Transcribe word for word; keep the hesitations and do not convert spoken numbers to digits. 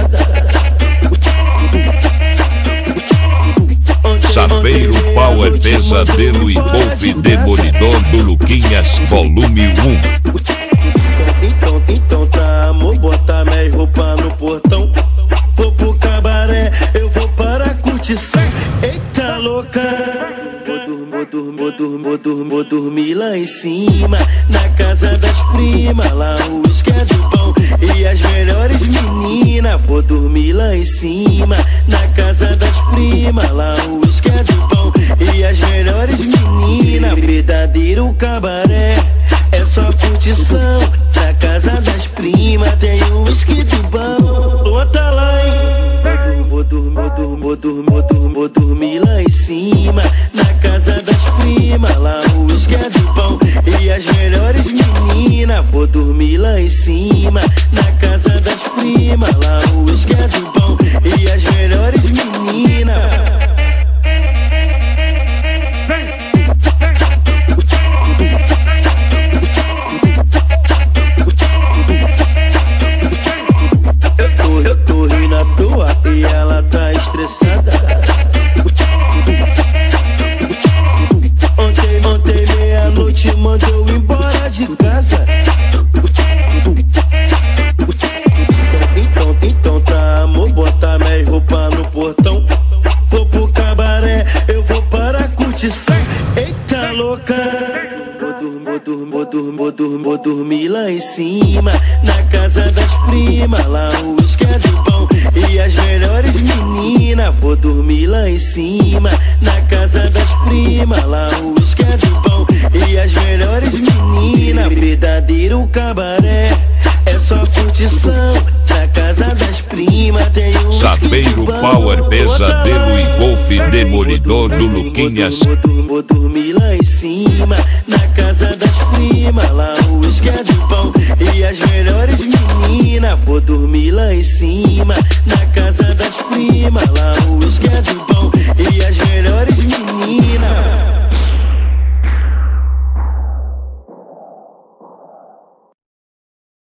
Safeiro Power Pesadelo e Golfe Demolidor do Luquinhas Volume um. Então, então tá, amor, bota minhas roupas no portão. Vou pro cabaré, eu vou para a curtição. Eita louca, vou dormir, vou dormir, vou dormir, vou dormir, vou dormir lá em cima, na casa das primas. Lá o uísque é do bom e as melhores meninas. Vou dormir lá em cima, na casa das primas. Lá o uísque é do bom e as melhores meninas. Verdadeiro cabaré é só curtição, na casa das primas tem um uísque do bom. Bota lá, hein? Vou dormir, vou dormir, vou dormir, vou dormir, vou dormir lá em cima, na casa das primas. Lá o uísque é do bom e as melhores meninas. Vou dormir lá em cima, na casa das primas. Lá o uísque é do bom e as melhores meninas. E ela tá estressada. Ontem, ontem meia-noite mandou embora de casa. Então, então tá, amor, bota minhas roupas no portão. Vou pro cabaré, eu vou para a curtição. Eita louca, vou dormir, vou dormir, vou dormir, vou dormir, vou dormir lá em cima, na casa das primas. Lá o uísque é do bom e as melhores meninas. Vou dormir lá em cima, na casa das primas. Lá o uísque é do bom e as melhores meninas. Verdadeiro cabaré é só curtição, na casa das primas tem um Safeiro Power Pesadelo e Golfe Demolidor do Luquinhas. Vou dormir, vou dormir lá em cima, na casa das primas. Lá o uísque é do bom e as melhores meninas. Vou dormir lá em cima, na casa das